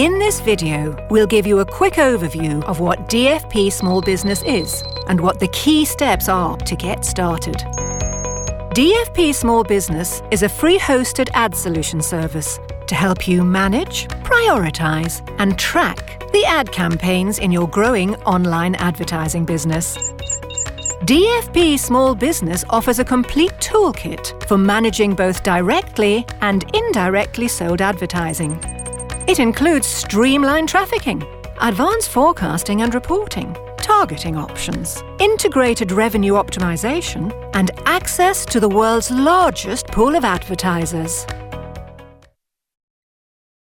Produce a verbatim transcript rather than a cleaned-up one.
In this video, we'll give you a quick overview of what D F P Small Business is and what the key steps are to get started. D F P Small Business is a free-hosted ad solution service to help you manage, prioritize, and track the ad campaigns in your growing online advertising business. D F P Small Business offers a complete toolkit for managing both directly and indirectly sold advertising. It includes streamlined trafficking, advanced forecasting and reporting, targeting options, integrated revenue optimization, and access to the world's largest pool of advertisers.